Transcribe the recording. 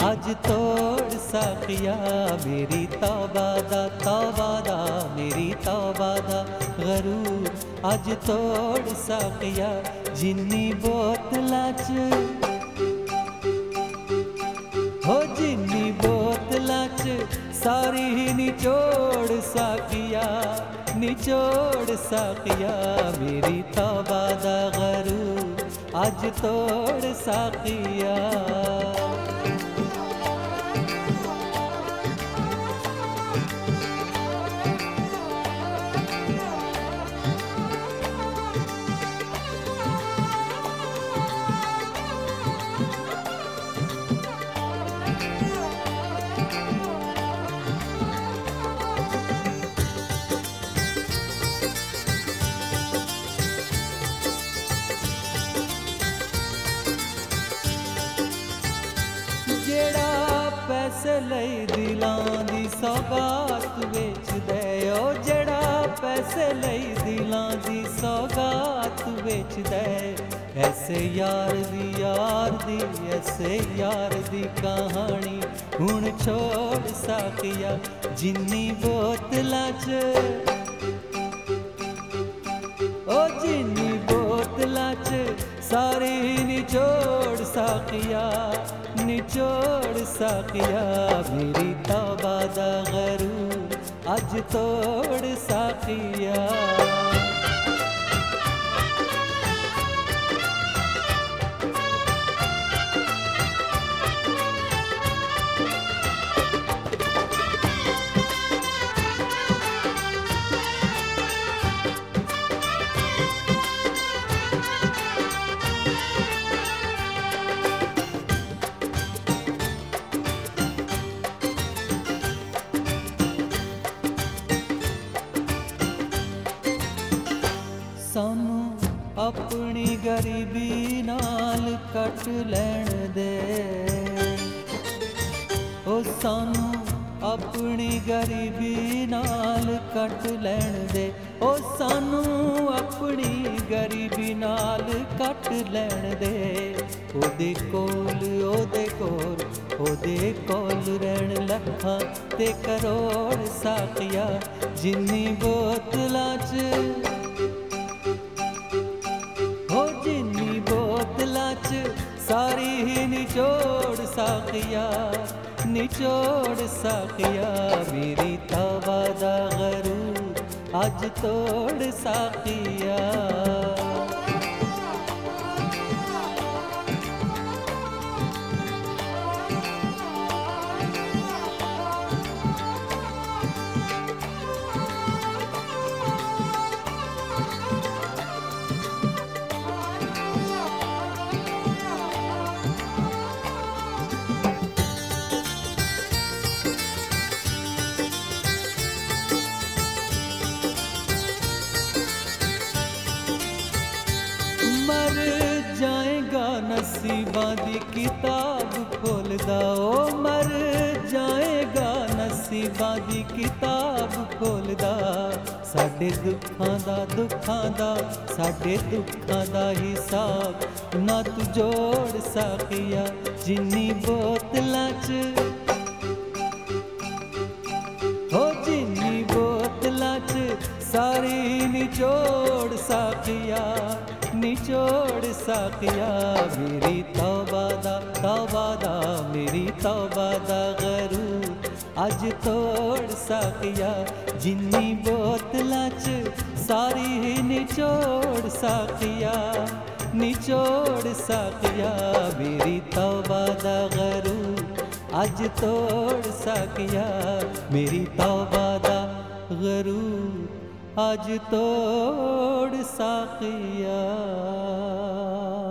अज तोड़ साकिया मेरी तौबा दा मेरी तौबा दा गरूर अज तोड़ साकिया जिन्नी बोतलां च हो जिन्नी बोतलां च सारी ही निचोड़ साकिया मेरी तौबा दा गरूर अज तोड़ साकिया। जेड़ा पैसे लई दिलां दी सौगात बेच दे ओ जेड़ा पैसे लई दिलां दी सौगात बेच दे ऐसे यार दी ऐसे यार दी कहानी हुण छोड़ साकिया जिन्नी बोतलां च ओ जिन्नी बोतलां च सारी निचोड़ साकिया मेरी तौबा दा गरूर अज तोड़ साकिया। सानू अपनी गरीबी नाल कट लैण दे ओ सानू अपनी गरीबी नाल कट लैण दे ओ सानू अपनी गरीबी नाल कट लैण दे ओदे कोल रहण लखां ते करोड़ साकिया जिन्नी बोतलां च सारी ही निचोड़ साकिया मेरी तौबा दा गरूर अज तोड़ साकिया। मर जाएगा नसीबा दी किताब खोलदा ओ मर जाएगा नसीबा दी किताब खोलदा साडे दुखां दा हिसाब ना तू जोड़ साकिया जिन्नी बोतलां च हो जिन्नी बोतलां च सारी निचोड़ साकिया मेरी तौबा दा मेरी तौबा दा गरूर अज तोड़ साकिया जिन्नी बोतलां च सारी ही निचोड़ साकिया मेरी तौबा दा गरूर अज तोड़ साकिया मेरी तौबा दा गरूर अज तोड़ साकिया।